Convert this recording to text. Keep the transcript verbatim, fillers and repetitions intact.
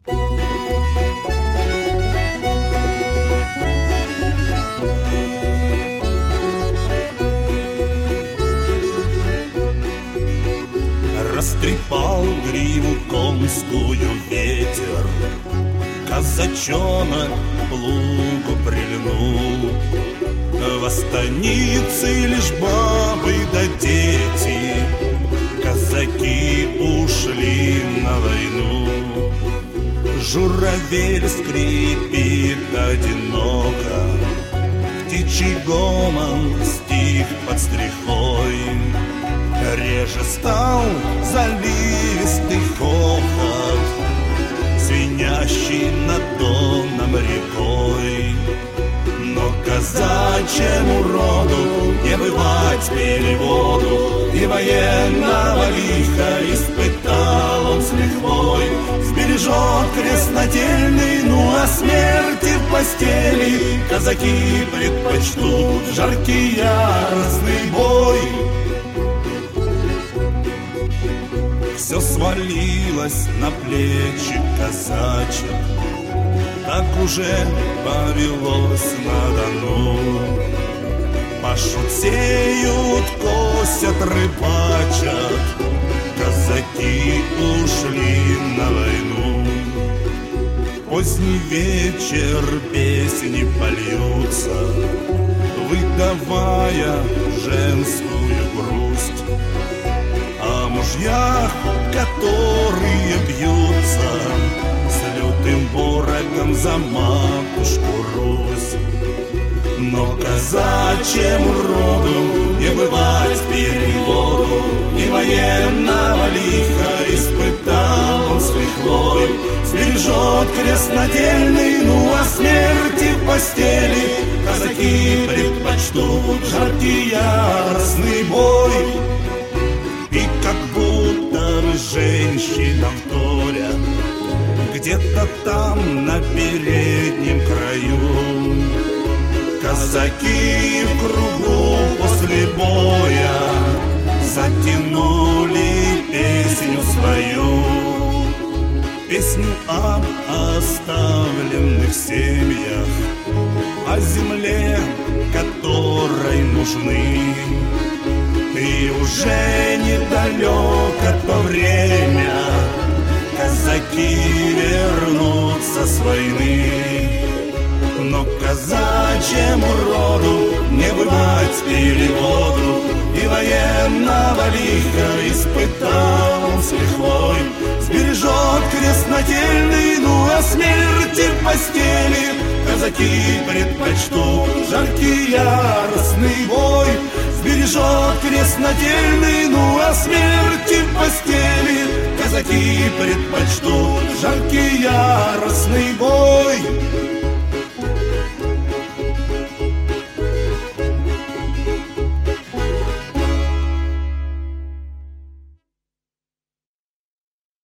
Растрепал гриву конскую ветер, казачонок к плугу прильнул. В станице лишь бабы да дети, казаки ушли на войну. Журавель скрипит одиноко, птичий гомон стих под стрихой. Реже стал заливистый хохот, звенящий над Доном рекой. Но казачьему роду не бывать переводу, и военного лиха испытал он с лихвой. Сбережет крест нательный, ну а смерти в постели казаки предпочтут жаркий яростный бой. Все свалилось на плечи казачьих, так уже повелось на Дону. Пашут, сеют, косят, рыбачат, казаки ушли на войну. Поздний вечер песни польются, выдавая женскую грусть. О мужьях, которые бьются с лютым ворогом за матушку Русь. Но казачьему роду не бывать переводу, и военного лиха испытал он с лихвой. Сбережет крест нательный, ну а смерти в постели казаки предпочтут жаркий яростный бой. И как будто женщинам вторят где-то там на переднем краю, казаки в кругу после боя затянули песню свою. Песню об оставленных семьях, о земле, которой нужны. И уже недалеко то время казаки вернутся с войны. Но казачьему роду не бывать переводу, и военного лиха испытал он с лихвой. Сбережет крест нательный, ну а смерти в постели казаки предпочтут жаркий яростный бой. Сбережет крест нательный, ну а смерти в постели казаки предпочтут жаркий яростный бой.